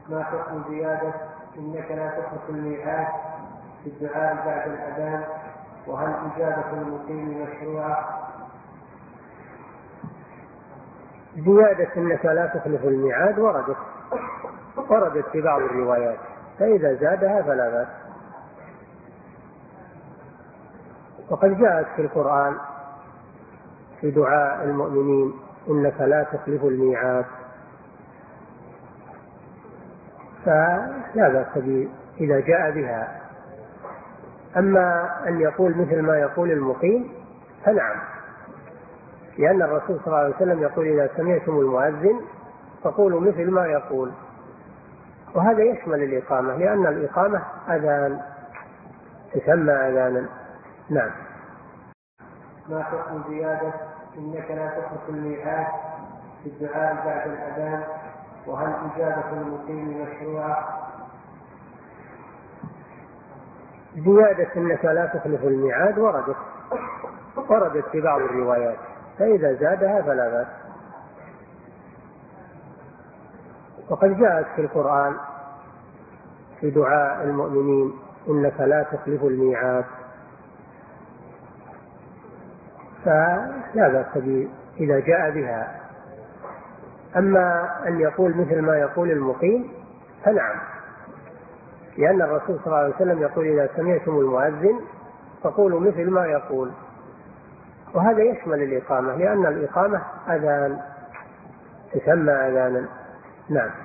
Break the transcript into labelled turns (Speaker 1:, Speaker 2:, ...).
Speaker 1: ما حكم زيادة إنك لا تخلف الميعاد في الدعاء بعد الأذان؟ وهل إجابة المقيم مشروعة؟
Speaker 2: زيادة إنك لا تخلف الميعاد وردت في بعض الروايات، فإذا زادها فلا بأس. وقد جاءت في القرآن في دعاء المؤمنين إنك لا تخلف الميعاد، فلا بأس إذا جاء بها. أما أن يقول مثل ما يقول المقيم فنعم، لأن الرسول صلى الله عليه وسلم يقول إذا سمعتم المؤذن فقولوا مثل ما يقول، وهذا يشمل الإقامة، لأن الإقامة أذان تسمى أذانا. نعم.
Speaker 1: ما حكم زيادة إنك لا تخلف الميعاد في الدعاء بعد الأذان؟ وهل إجابة المقيم مشروعة؟
Speaker 2: زيادة إنك لا تخلف الميعاد وردت في بعض الروايات، فإذا زادها فلا بأس. وقد جاءت في القرآن في دعاء المؤمنين إنك لا تخلف الميعاد، فلا بأس إذا جاء بها. أما أن يقول مثل ما يقول المقيم فنعم، لأن الرسول صلى الله عليه وسلم يقول إذا سمعتم المؤذن فقولوا مثل ما يقول، وهذا يشمل الإقامة، لأن الإقامة أذان تسمى أذانا. نعم.